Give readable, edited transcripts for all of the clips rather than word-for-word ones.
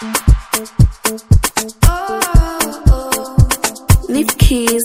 Leave keys.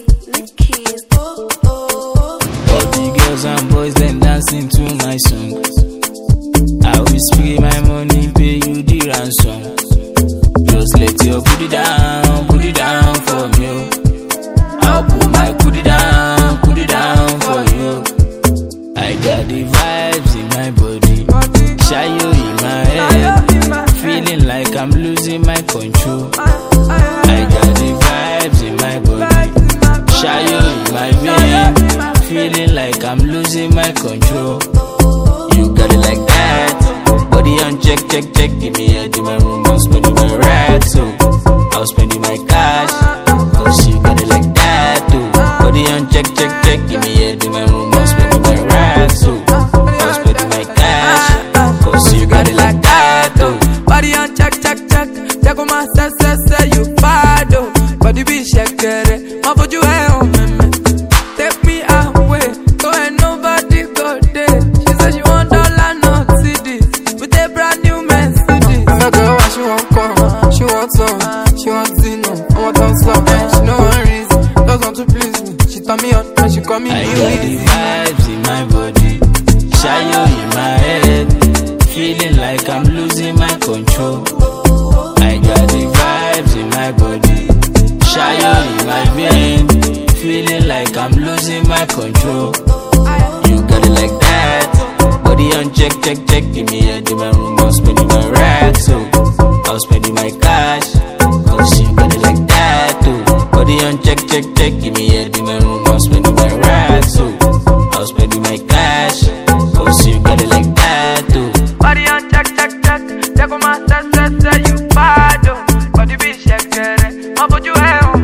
All the girls and boys then dancing to my song. I will spray my money, pay you the ransom. Just let your put it down for me. I'll put my put it down for you. I got the vibes in my body, shy you in my head, feeling like I'm losing my control. I got the vibes in my body, shy you in my vein, feeling like I'm losing my control. You got it like that, body on check, give me head in my room, I'm spending my racks, so I'll spending my cash, cause you got it like that too. Body on check, give me head in my room, I'm spending my racks, so I'll spending my cash, cause you got it like that too. Body on check on my say you bad oh. Body be shakere, my put you home, take me away, so ain't nobody go there. She said she want dollar, not CDs, with a brand new Mercedes. I'm a girl, what she want come, she want some, she want Zino, I want some slow, she know one reason, just want to please me. She turn me on, and she call me I got the vibes in my body, shy you in my head, feeling like I'm losing my control. I got the vibes in my body, shy you in my vein, feeling like I'm losing my control. You got it like that, body on check, give me head in my room, I'm spending my racks, so I'll spending my cash, cause you got it like that too. Body on check, give me head in my room, I'm spending my racks, so I'll spending my cash, cause you got it like that too. Body on check on my say you bad oh. Body be shakere, my put you home,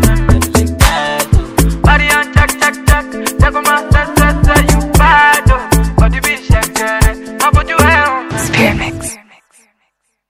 body on check on my say you bad oh. Body be shakere, my put you home. Spear mix.